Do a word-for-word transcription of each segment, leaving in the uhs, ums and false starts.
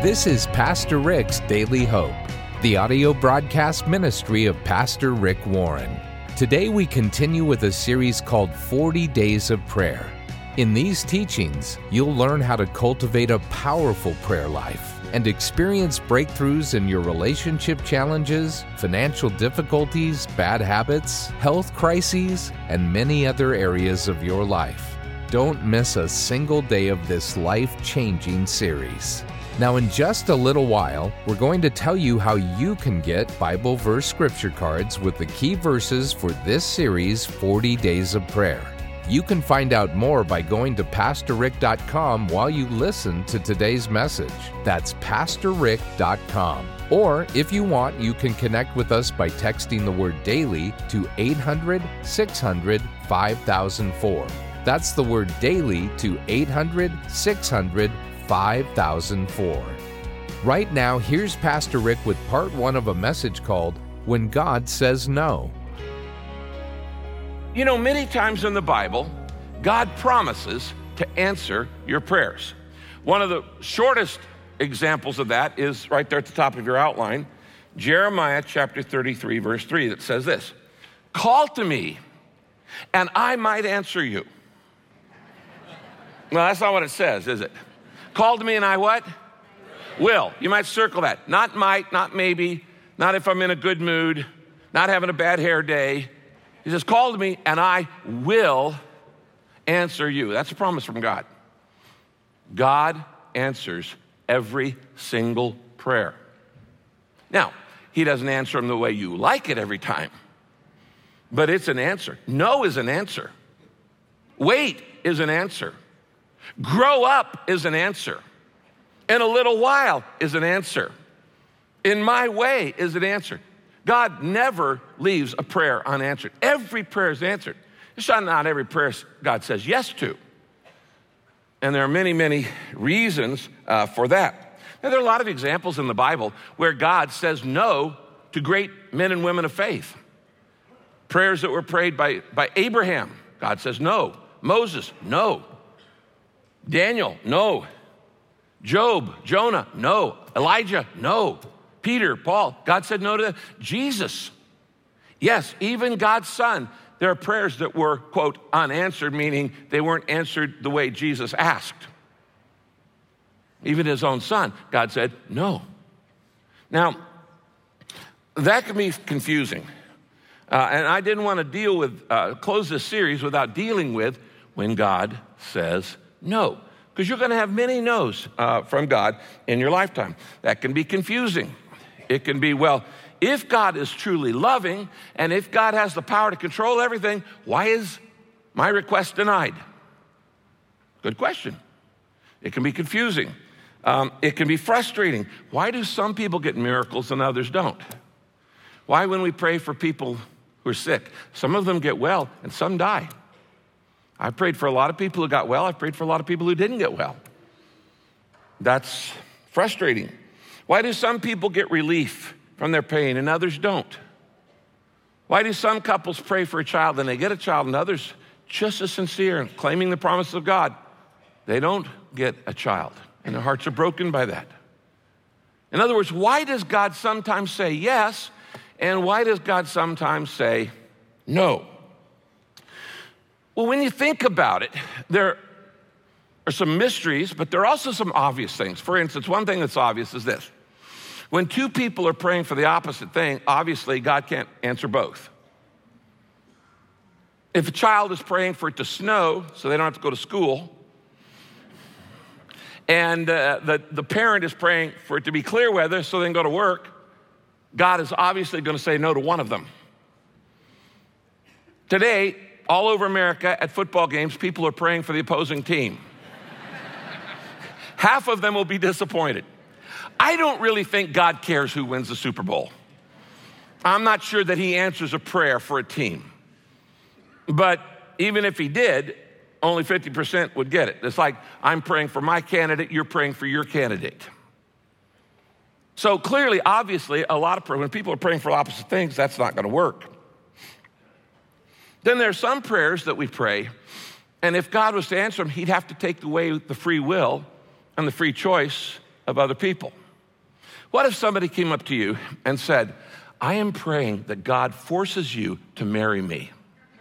This is Pastor Rick's Daily Hope, the audio broadcast ministry of Pastor Rick Warren. Today we continue with a series called forty Days of Prayer. In these teachings, you'll learn how to cultivate a powerful prayer life and experience breakthroughs in your relationship challenges, financial difficulties, bad habits, health crises, and many other areas of your life. Don't miss a single day of this life-changing series. Now, in just a little while, we're going to tell you how you can get Bible verse scripture cards with the key verses for this series, forty Days of Prayer. You can find out more by going to pastor rick dot com while you listen to today's message. That's pastor rick dot com. Or, if you want, you can connect with us by texting the word DAILY to eight hundred, six hundred, five thousand four. That's the word DAILY to eight hundred, six hundred, five thousand four. Right now, here's Pastor Rick with part one of a message called When God Says No. You know, many times in the Bible, God promises to answer your prayers. One of the shortest examples of that is right there at the top of your outline, Jeremiah chapter thirty-three, verse three, that says this: "Call to me, and I might answer you." No, that's not what it says, is it? Call to me and I what? Will. You might circle that. Not might, not maybe, not if I'm in a good mood, not having a bad hair day. He says, call to me and I will answer you. That's a promise from God. God answers every single prayer. Now, he doesn't answer them the way you like it every time, but it's an answer. No is an answer. Wait is an answer. Grow up is an answer. In a little while is an answer. In my way is an answer. God never leaves a prayer unanswered. Every prayer is answered. It's not every prayer God says yes to. And there are many, many reasons uh, for that. Now, there are a lot of examples in the Bible where God says no to great men and women of faith. Prayers that were prayed by, by Abraham, God says no. Moses, no. Daniel, no. Job, Jonah, no. Elijah, no. Peter, Paul, God said no to them. Jesus, yes, even God's Son, there are prayers that were, quote, unanswered, meaning they weren't answered the way Jesus asked. Even his own Son, God said no. Now, that can be confusing. Uh, and I didn't want to deal with, uh, close this series without dealing with when God says no, because you're going to have many no's uh, from God in your lifetime. That can be confusing. It can be, well, if God is truly loving and if God has the power to control everything, why is my request denied? Good question. It can be confusing. Um, it can be frustrating. Why do some people get miracles and others don't? Why, when we pray for people who are sick, some of them get well and some die? I've prayed for a lot of people who got well. I've prayed for a lot of people who didn't get well. That's frustrating. Why do some people get relief from their pain and others don't? Why do some couples pray for a child and they get a child and others, just as sincere and claiming the promise of God, they don't get a child and their hearts are broken by that? In other words, why does God sometimes say yes and why does God sometimes say no? Well, when you think about it, there are some mysteries, but there are also some obvious things. For instance, one thing that's obvious is this. When two people are praying for the opposite thing, obviously God can't answer both. If a child is praying for it to snow so they don't have to go to school, and uh, the, the parent is praying for it to be clear weather so they can go to work, God is obviously going to say no to one of them. Today, all over America at football games, people are praying for the opposing team. Half of them will be disappointed. I don't really think God cares who wins the Super Bowl. I'm not sure that he answers a prayer for a team. But even if he did, only fifty percent would get it. It's like, I'm praying for my candidate, you're praying for your candidate. So clearly, obviously, a lot of when people are praying for opposite things, that's not going to work. Then there are some prayers that we pray, and if God was to answer them, he'd have to take away the free will and the free choice of other people. What if somebody came up to you and said, I am praying that God forces you to marry me?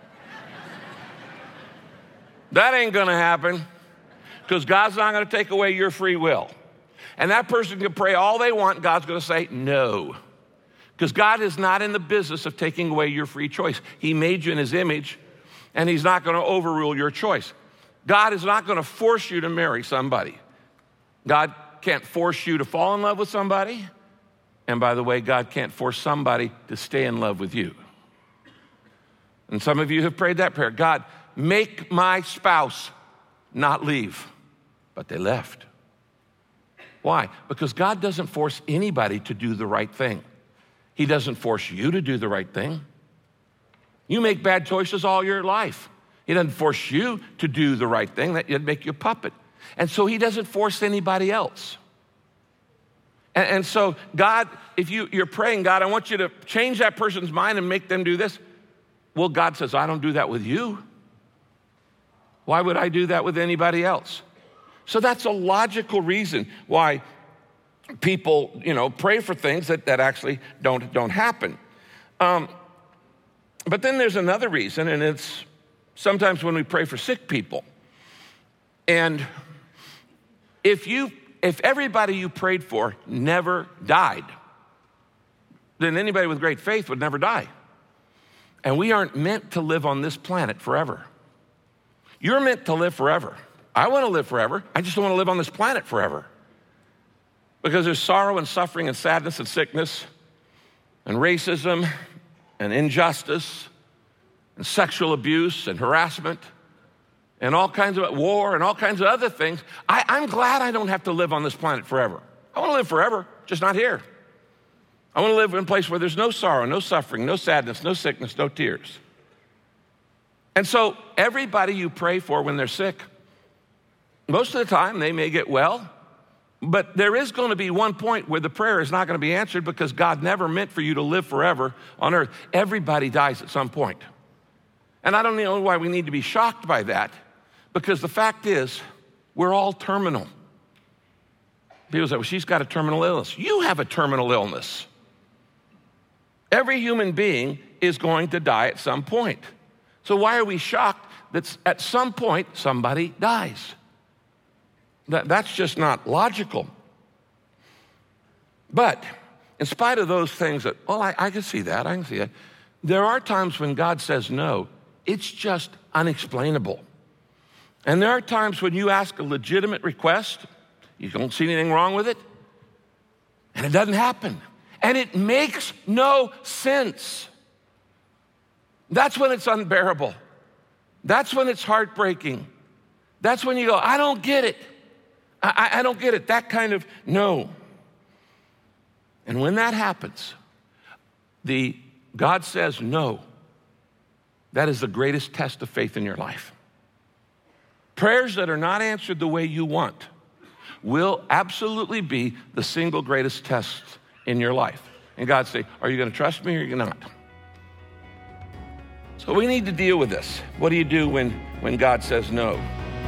That ain't gonna happen, because God's not gonna take away your free will. And that person can pray all they want, God's gonna say no. Because God is not in the business of taking away your free choice. He made you in his image, and he's not gonna overrule your choice. God is not gonna force you to marry somebody. God can't force you to fall in love with somebody. And by the way, God can't force somebody to stay in love with you. And some of you have prayed that prayer. God, make my spouse not leave. But they left. Why? Because God doesn't force anybody to do the right thing. He doesn't force you to do the right thing. You make bad choices all your life. He doesn't force you to do the right thing. That'd make you a puppet. And so he doesn't force anybody else. And, and so God, if you, you're praying, God, I want you to change that person's mind and make them do this. Well, God says, I don't do that with you. Why would I do that with anybody else? So that's a logical reason why people, you know, pray for things that, that actually don't, don't happen. Um, but then there's another reason, and it's sometimes when we pray for sick people. And if you, if everybody you prayed for never died, then anybody with great faith would never die. And we aren't meant to live on this planet forever. You're meant to live forever. I want to live forever. I just don't want to live on this planet forever. Because there's sorrow and suffering and sadness and sickness and racism and injustice and sexual abuse and harassment and all kinds of war and all kinds of other things. I, I'm glad I don't have to live on this planet forever. I want to live forever, just not here. I want to live in a place where there's no sorrow, no suffering, no sadness, no sickness, no tears. And so everybody you pray for when they're sick, most of the time they may get well, but there is going to be one point where the prayer is not going to be answered because God never meant for you to live forever on earth. Everybody dies at some point. And I don't know why we need to be shocked by that, because the fact is we're all terminal. People say, well, she's got a terminal illness. You have a terminal illness. Every human being is going to die at some point. So why are we shocked that at some point somebody dies? That, that's just not logical. But in spite of those things that, well, I, I can see that, I can see that. There are times when God says no. It's just unexplainable. And there are times when you ask a legitimate request, you don't see anything wrong with it, and it doesn't happen. And it makes no sense. That's when it's unbearable. That's when it's heartbreaking. That's when you go, I don't get it. I, I don't get it. That kind of no. And when that happens, the God says no. That is the greatest test of faith in your life. Prayers that are not answered the way you want will absolutely be the single greatest test in your life. And God say, are you going to trust me or are you not? So we need to deal with this. What do you do when, when God says no?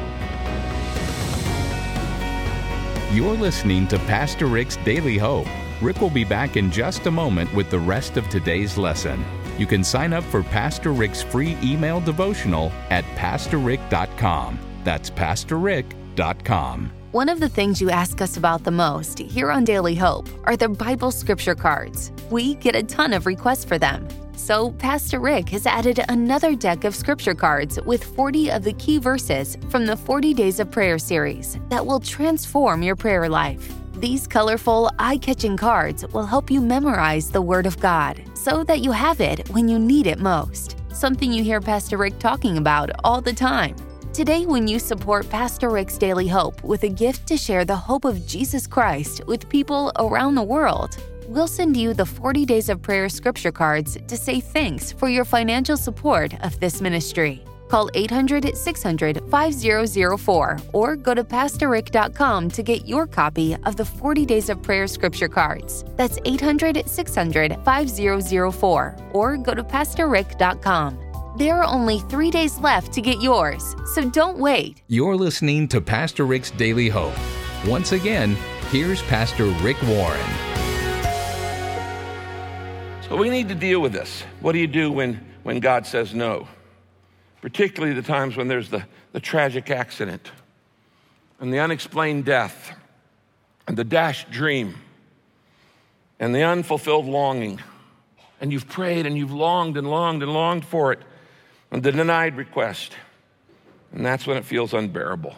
You're listening to Pastor Rick's Daily Hope. Rick will be back in just a moment with the rest of today's lesson. You can sign up for Pastor Rick's free email devotional at pastor rick dot com. That's pastor rick dot com. One of the things you ask us about the most here on Daily Hope are the Bible scripture cards. We get a ton of requests for them. So Pastor Rick has added another deck of scripture cards with forty of the key verses from the forty Days of Prayer series that will transform your prayer life. These colorful, eye-catching cards will help you memorize the Word of God so that you have it when you need it most. Something you hear Pastor Rick talking about all the time. Today, when you support Pastor Rick's Daily Hope with a gift to share the hope of Jesus Christ with people around the world, we'll send you the forty Days of Prayer scripture cards to say thanks for your financial support of this ministry. Call eight hundred, six hundred, five zero zero four or go to pastor rick dot com to get your copy of the forty Days of Prayer scripture cards. That's eight hundred, six hundred, five zero zero four or go to pastor rick dot com. There are only three days left to get yours, so don't wait. You're listening to Pastor Rick's Daily Hope. Once again, Here's Pastor Rick Warren. So we need to deal with this. What do you do when, when God says no? Particularly the times when there's the, the tragic accident and the unexplained death and the dashed dream and the unfulfilled longing. And you've prayed and you've longed and longed and longed for it, and the denied request. And that's when it feels unbearable.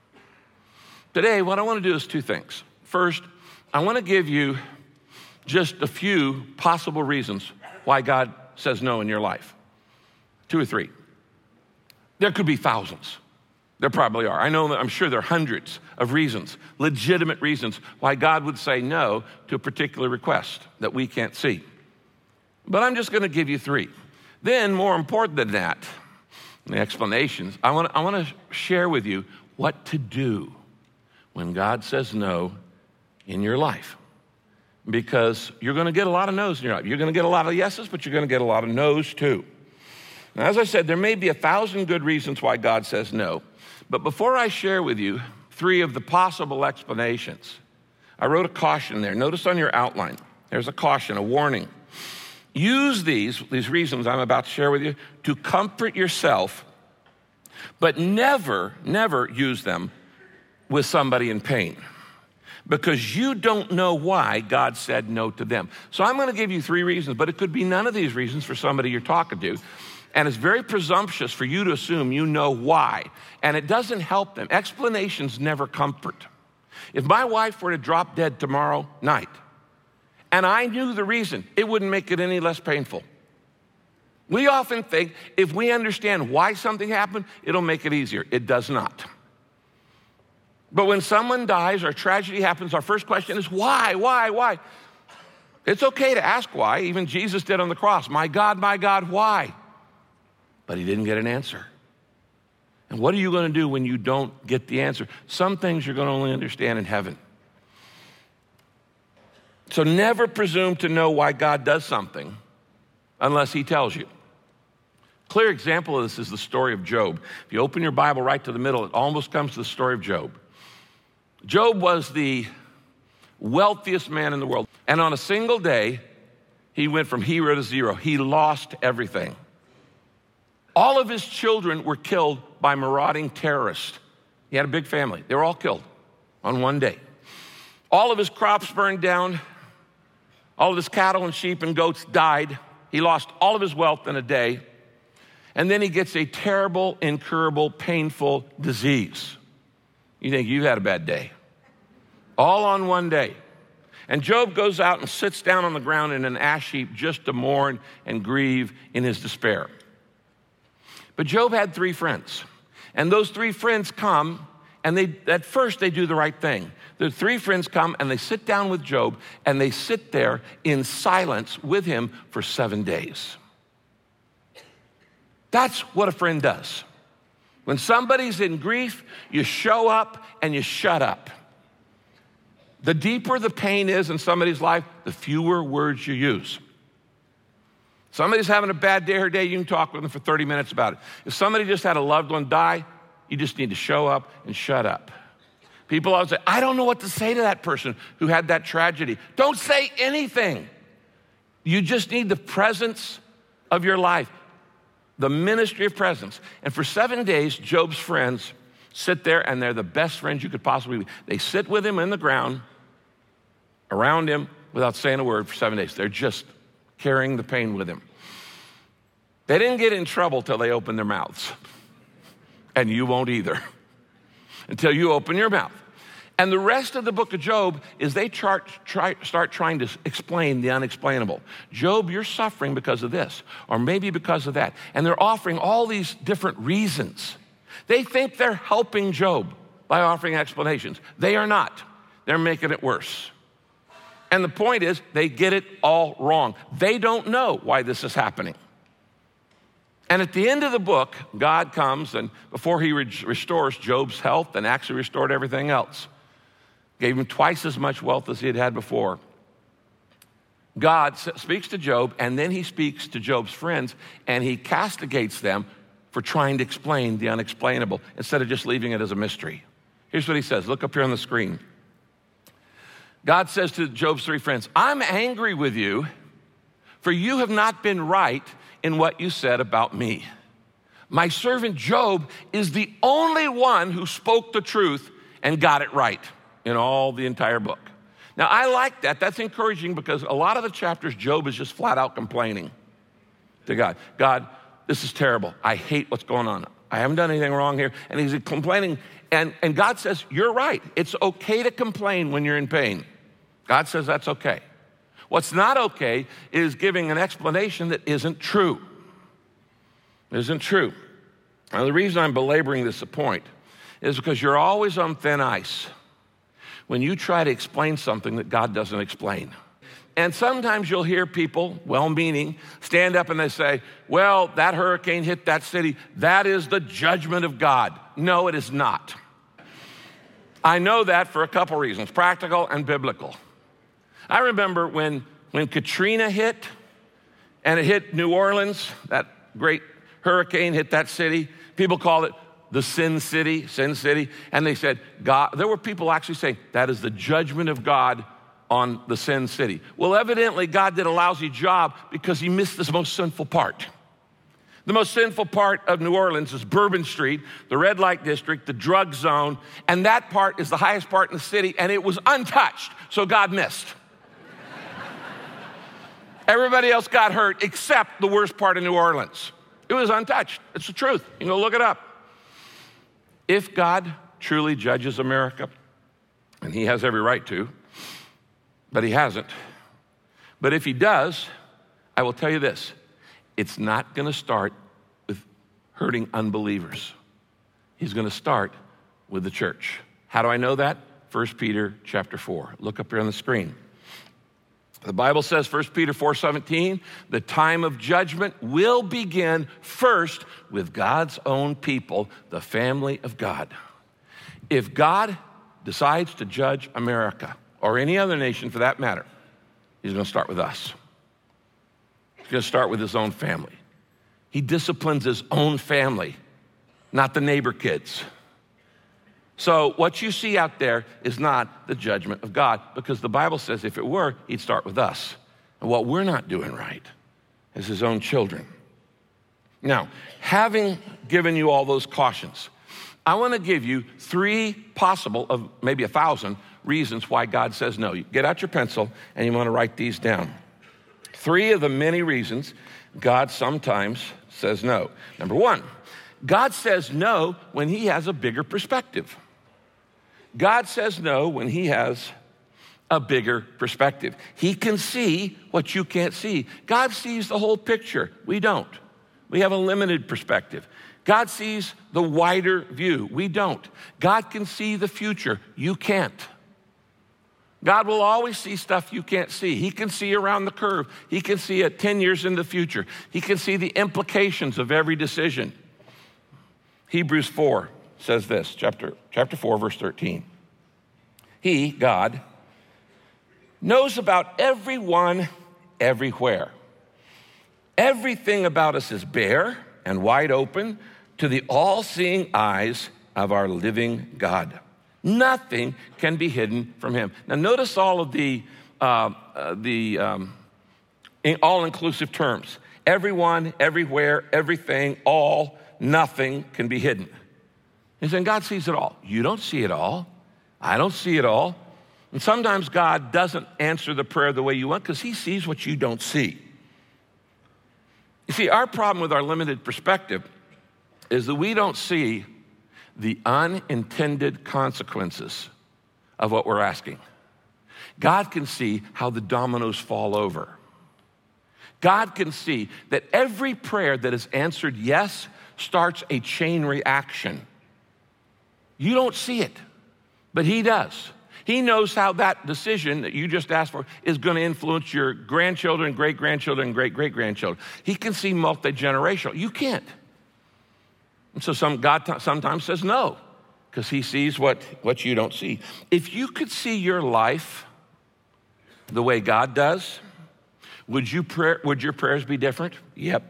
Today, what I want to do is two things. First, I want to give you just a few possible reasons why God says no in your life. Two or three. There could be thousands. There probably are. I know that I'm sure there are hundreds of reasons, legitimate reasons why God would say no to a particular request that we can't see. But I'm just going to give you three. Then, more important than that, the explanations, I want, I want to share with you what to do when God says no in your life. Because you're going to get a lot of no's in your life. You're going to get a lot of yeses, but you're going to get a lot of no's too. Now, as I said, there may be a thousand good reasons why God says no. But before I share with you three of the possible explanations, I wrote a caution there. Notice on your outline, there's a caution, a warning. Use these, these reasons I'm about to share with you to comfort yourself, but never, never use them with somebody in pain, because you don't know why God said no to them. So I'm going to give you three reasons, but it could be none of these reasons for somebody you're talking to. And it's very presumptuous for you to assume you know why. And it doesn't help them. Explanations never comfort. If my wife were to drop dead tomorrow night, and I knew the reason, it wouldn't make it any less painful. We often think if we understand why something happened, it'll make it easier. It does not. But when someone dies or a tragedy happens, our first question is why, why, why? It's okay to ask why. Even Jesus did on the cross. My God, my God, why? But he didn't get an answer. And what are you going to do when you don't get the answer? Some things you're going to only understand in heaven. So never presume to know why God does something unless he tells you. Clear example of this is the story of Job. If you open your Bible right to the middle, it almost comes to the story of Job. Job was the wealthiest man in the world. And on a single day, he went from hero to zero. He lost everything. All of his children were killed by marauding terrorists. He had a big family. They were all killed on one day. All of his crops burned down. All of his cattle and sheep and goats died. He lost all of his wealth in a day. And then he gets a terrible, incurable, painful disease. You think you've had a bad day. All on one day. And Job goes out and sits down on the ground in an ash heap just to mourn and grieve in his despair. But Job had three friends. And those three friends come, and they at first they do the right thing. The three friends come, and they sit down with Job, and they sit there in silence with him for seven days. That's what a friend does. When somebody's in grief, you show up and you shut up. The deeper the pain is in somebody's life, the fewer words you use. Somebody's having a bad day or day, you can talk with them for thirty minutes about it. If somebody just had a loved one die, you just need to show up and shut up. People always say, I don't know what to say to that person who had that tragedy. Don't say anything. You just need the presence of your life, the ministry of presence. And for seven days, Job's friends sit there, and they're the best friends you could possibly be. They sit with him in the ground, around him, without saying a word for seven days. They're just carrying the pain with him. They didn't get in trouble till they opened their mouths. And you won't either until you open your mouth. And the rest of the book of Job is they chart, try, start trying to explain the unexplainable. Job, you're suffering because of this, or maybe because of that. And they're offering all these different reasons. They think they're helping Job by offering explanations. They are not. They're making it worse. And the point is, they get it all wrong. They don't know why this is happening. And at the end of the book, God comes, and before he re- restores Job's health and actually restored everything else, gave him twice as much wealth as he had had before, God s- speaks to Job, and then he speaks to Job's friends, and he castigates them for trying to explain the unexplainable instead of just leaving it as a mystery. Here's what he says. Look up here on the screen. God says to Job's three friends, I'm angry with you, for you have not been right in what you said about me. My servant Job is the only one who spoke the truth and got it right in all the entire book. Now, I like that. That's encouraging because a lot of the chapters, Job is just flat out complaining to God. God, this is terrible. I hate what's going on. I haven't done anything wrong here. And he's complaining. And, and God says, you're right. It's okay to complain when you're in pain. God says that's okay. What's not okay is giving an explanation that isn't true. Isn't true. Now, the reason I'm belaboring this point is because you're always on thin ice when you try to explain something that God doesn't explain. And sometimes you'll hear people, well-meaning, stand up and they say, well, that hurricane hit that city. That is the judgment of God. No, it is not. I know that for a couple reasons, practical and biblical. I remember when, when Katrina hit, and it hit New Orleans, that great hurricane hit that city. People called it the Sin City, Sin City. And they said, God, there were people actually saying, that is the judgment of God on the Sin City. Well, evidently, God did a lousy job because he missed the most sinful part. The most sinful part of New Orleans is Bourbon Street, the red light district, the drug zone, and that part is the highest part in the city, and it was untouched, so God missed. Everybody else got hurt except the worst part of New Orleans. It was untouched. It's the truth. You can go look it up. If God truly judges America, and he has every right to, but he hasn't. But if he does, I will tell you this, it's not gonna start with hurting unbelievers. He's gonna start with the church. How do I know that? First Peter chapter four. Look up here on the screen. The Bible says, First Peter four seventeen, the time of judgment will begin first with God's own people, the family of God. If God decides to judge America, or any other nation for that matter, he's going to start with us. He's going to start with his own family. He disciplines his own family, not the neighbor kids. So what you see out there is not the judgment of God, because the Bible says if it were, he'd start with us. And what we're not doing right is his own children. Now, having given you all those cautions, I want to give you three possible of maybe a thousand reasons why God says no. You get out your pencil and you want to write these down. Three of the many reasons God sometimes says no. Number one, God says no when he has a bigger perspective. God says no when he has a bigger perspective. He can see what you can't see. God sees the whole picture. We don't. We have a limited perspective. God sees the wider view. We don't. God can see the future. You can't. God will always see stuff you can't see. He can see around the curve. He can see it ten years in the future. He can see the implications of every decision. Hebrews four says this, chapter, chapter four, verse thirteen. He, God, knows about everyone, everywhere. Everything about us is bare and wide open to the all-seeing eyes of our living God. Nothing can be hidden from him. Now notice all of the, uh, uh, the um, all-inclusive terms. Everyone, everywhere, everything, all, nothing can be hidden. He's saying God sees it all. You don't see it all. I don't see it all. And sometimes God doesn't answer the prayer the way you want because he sees what you don't see. You see, our problem with our limited perspective is that we don't see the unintended consequences of what we're asking. God can see how the dominoes fall over. God can see that every prayer that is answered yes starts a chain reaction. You don't see it, but he does. He knows how that decision that you just asked for is going to influence your grandchildren, great-grandchildren, and great-great-grandchildren. He can see multi-generational. You can't. And so some, God t- sometimes says no, because he sees what, what you don't see. If you could see your life the way God does, would, you pray, would your prayers be different? Yep.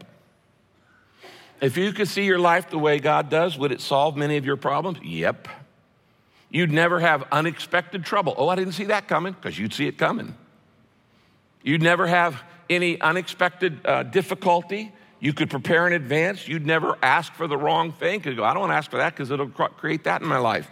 If you could see your life the way God does, would it solve many of your problems? Yep. You'd never have unexpected trouble. Oh, I didn't see that coming, because you'd see it coming. You'd never have any unexpected uh, difficulty. You could prepare in advance. You'd never ask for the wrong thing, because you go, I don't want to ask for that because it'll create that in my life.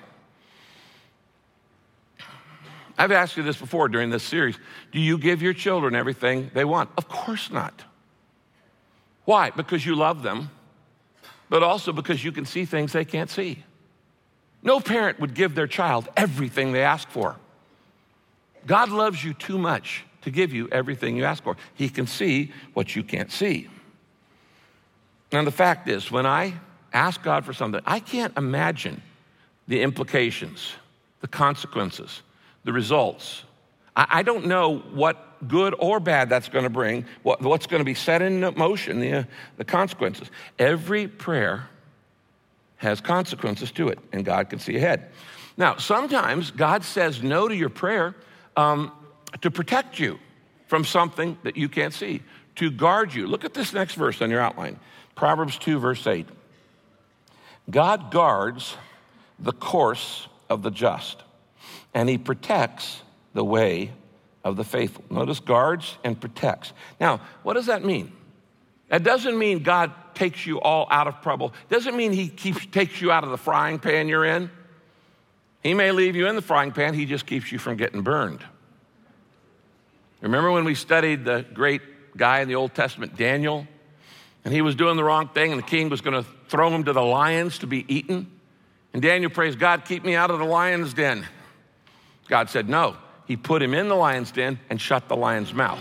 I've asked you this before during this series. Do you give your children everything they want? Of course not. Why? Because you love them, but also because you can see things they can't see. No parent would give their child everything they ask for. God loves you too much to give you everything you ask for. He can see what you can't see. Now, the fact is, when I ask God for something, I can't imagine the implications, the consequences, the results. I, I don't know what good or bad that's going to bring, what, what's going to be set in motion, the, uh, the consequences. Every prayer has consequences to it, and God can see ahead. Now, sometimes God says no to your prayer um, to protect you from something that you can't see, to guard you. Look at this next verse on your outline, Proverbs two, verse eight. God guards the course of the just, and he protects the way of the faithful. Notice guards and protects. Now, what does that mean? That doesn't mean God takes you all out of trouble. Doesn't mean he keeps takes you out of the frying pan you're in. He may leave you in the frying pan, he just keeps you from getting burned. Remember when we studied the great guy in the Old Testament, Daniel, and he was doing the wrong thing and the king was going to throw him to the lions to be eaten? And Daniel prays, God, keep me out of the lion's den. God said no. He put him in the lion's den and shut the lion's mouth.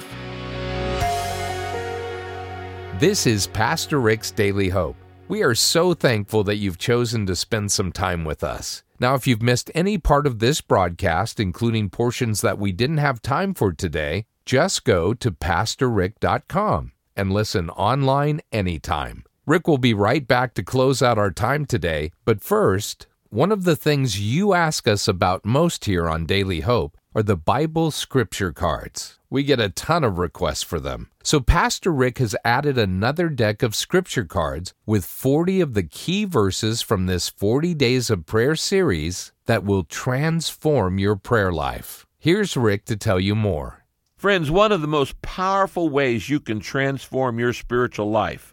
This is Pastor Rick's Daily Hope. We are so thankful that you've chosen to spend some time with us. Now, if you've missed any part of this broadcast, including portions that we didn't have time for today, just go to pastor rick dot com and listen online anytime. Rick will be right back to close out our time today, but first, one of the things you ask us about most here on Daily Hope are the Bible scripture cards. We get a ton of requests for them. So Pastor Rick has added another deck of scripture cards with forty of the key verses from this forty Days of Prayer series that will transform your prayer life. Here's Rick to tell you more. Friends, one of the most powerful ways you can transform your spiritual life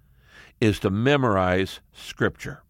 is to memorize Scripture.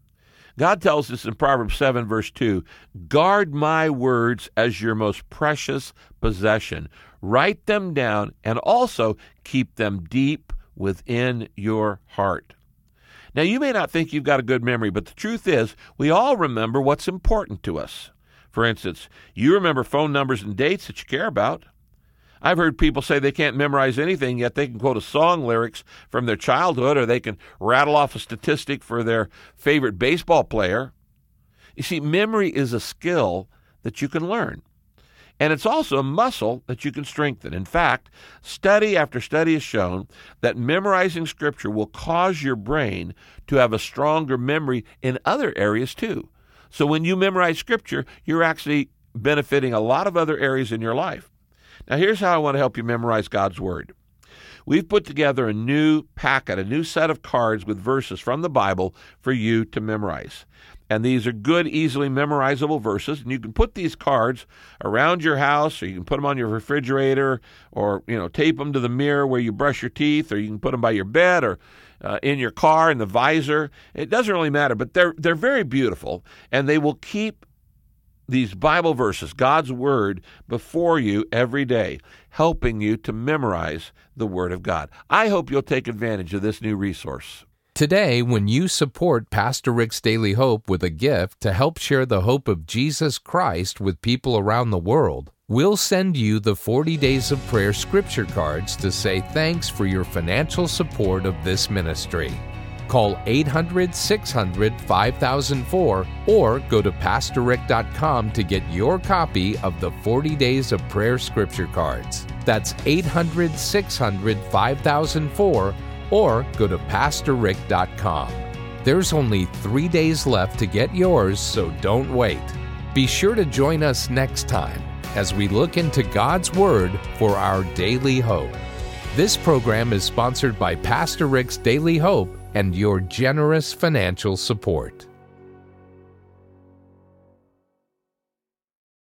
God tells us in Proverbs seven, verse two, guard my words as your most precious possession. Write them down and also keep them deep within your heart. Now, you may not think you've got a good memory, but the truth is we all remember what's important to us. For instance, you remember phone numbers and dates that you care about. I've heard people say they can't memorize anything, yet they can quote a song lyrics from their childhood, or they can rattle off a statistic for their favorite baseball player. You see, memory is a skill that you can learn, and it's also a muscle that you can strengthen. In fact, study after study has shown that memorizing Scripture will cause your brain to have a stronger memory in other areas too. So when you memorize Scripture, you're actually benefiting a lot of other areas in your life. Now, here's how I want to help you memorize God's Word. We've put together a new packet, a new set of cards with verses from the Bible for you to memorize. And these are good, easily memorizable verses. And you can put these cards around your house, or you can put them on your refrigerator, or, you know, tape them to the mirror where you brush your teeth, or you can put them by your bed, or uh, in your car in the visor. It doesn't really matter, but they're they're very beautiful, and they will keep these Bible verses, God's Word, before you every day, helping you to memorize the Word of God. I hope you'll take advantage of this new resource. Today, when you support Pastor Rick's Daily Hope with a gift to help share the hope of Jesus Christ with people around the world, we'll send you the forty Days of Prayer scripture cards to say thanks for your financial support of this ministry. Call eight hundred, six hundred, five thousand four or go to pastor rick dot com to get your copy of the forty Days of Prayer scripture cards. That's eight hundred, six hundred, five thousand four or go to pastor rick dot com. There's only three days left to get yours, so don't wait. Be sure to join us next time as we look into God's Word for our daily hope. This program is sponsored by Pastor Rick's Daily Hope and your generous financial support.